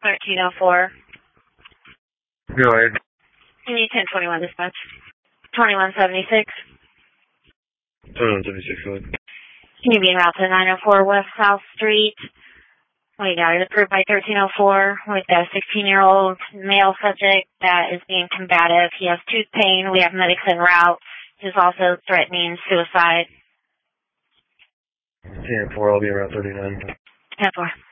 1304. Go ahead. You need 1021 dispatch. 2176. 2176, go ahead. Can you be en route to 904 West South Street? We got it approved by 1304 with a 16-year-old male subject that is being combative. He has tooth pain. We have medics en route. He's also threatening suicide. 10-4, I'll be around 39. 10-4.